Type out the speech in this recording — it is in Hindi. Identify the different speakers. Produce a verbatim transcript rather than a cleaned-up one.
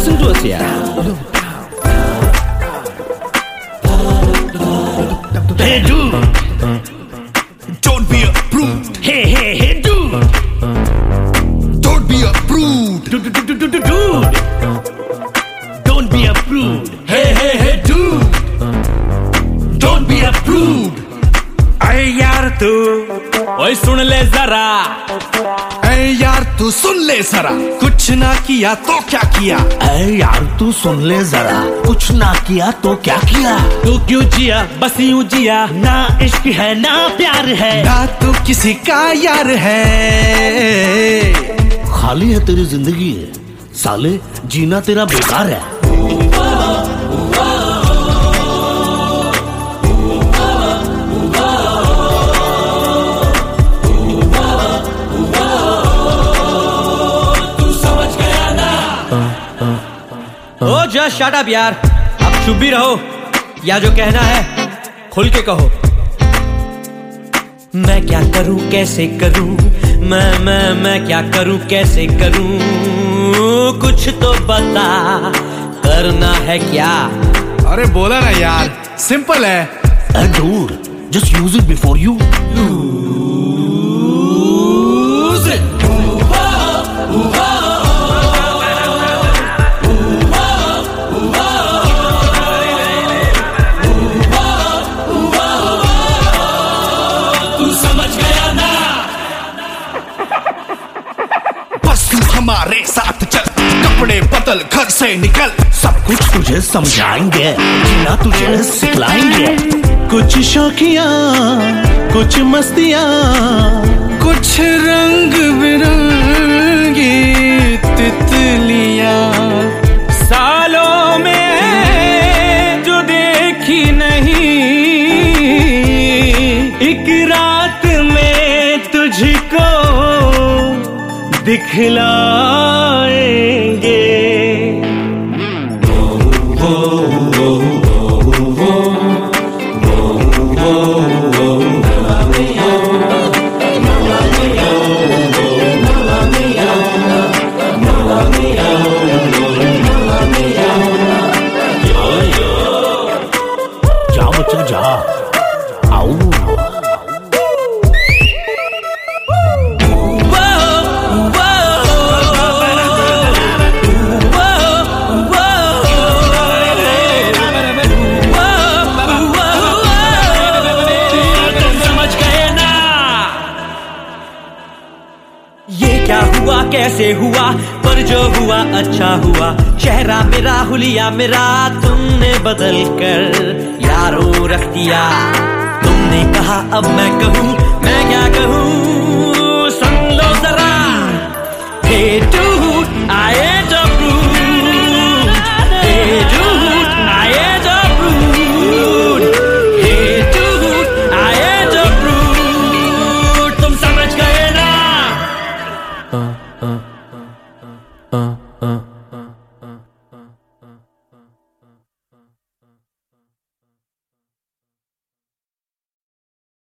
Speaker 1: listen to us, yeah. Hey dude,
Speaker 2: don't be a prude.
Speaker 1: hey hey hey dude,
Speaker 2: Don't be a prude.
Speaker 1: dude dude dude dude dude, don't be a prude. Hey hey hey dude, don't be a prude.
Speaker 3: अरे यार तू ओए सुन ले जरा,
Speaker 2: ऐ यार तू सुन ले जरा, कुछ ना किया तो क्या किया।
Speaker 1: ऐ यार तू सुन ले जरा, कुछ ना किया तो क्या किया।
Speaker 3: तू क्यों जिया बस यूं जिया,
Speaker 1: ना इश्क है ना प्यार है,
Speaker 2: ना तू किसी का यार है।
Speaker 1: खाली है तेरी जिंदगी है साले, जीना तेरा बेकार है।
Speaker 3: ओ जस्ट शट अप यार, अब चुप भी रहो, या जो कहना है खुल के कहो। मैं क्या करूं कैसे करूं, मैं मैं मैं क्या करूं कैसे करूं, कुछ तो बता, करना है क्या।
Speaker 2: अरे बोला ना यार, सिंपल है।
Speaker 1: Hey dude, just use it before you
Speaker 2: Use it. बस तू हमारे साथ चल, कपड़े बदल घर से निकल,
Speaker 1: सब कुछ तुझे समझाएंगे, जीना तुझे सिखलाएंगे।
Speaker 4: कुछ शौकियाँ, कुछ मस्तियाँ,
Speaker 2: कुछ रंग बिरंगी तितलियाँ,
Speaker 3: सालों में जो देखी नहीं, एक रात में तुझको दिखलाएंगे।
Speaker 1: जा बच्चा जा, आओ।
Speaker 3: ये क्या हुआ कैसे हुआ, पर जो हुआ अच्छा हुआ, चेहरा मेरा हुलिया मेरा तुमने बदल कर यारों रख दिया। तुमने कहा अब मैं कहूँ, मैं क्या कहूँ।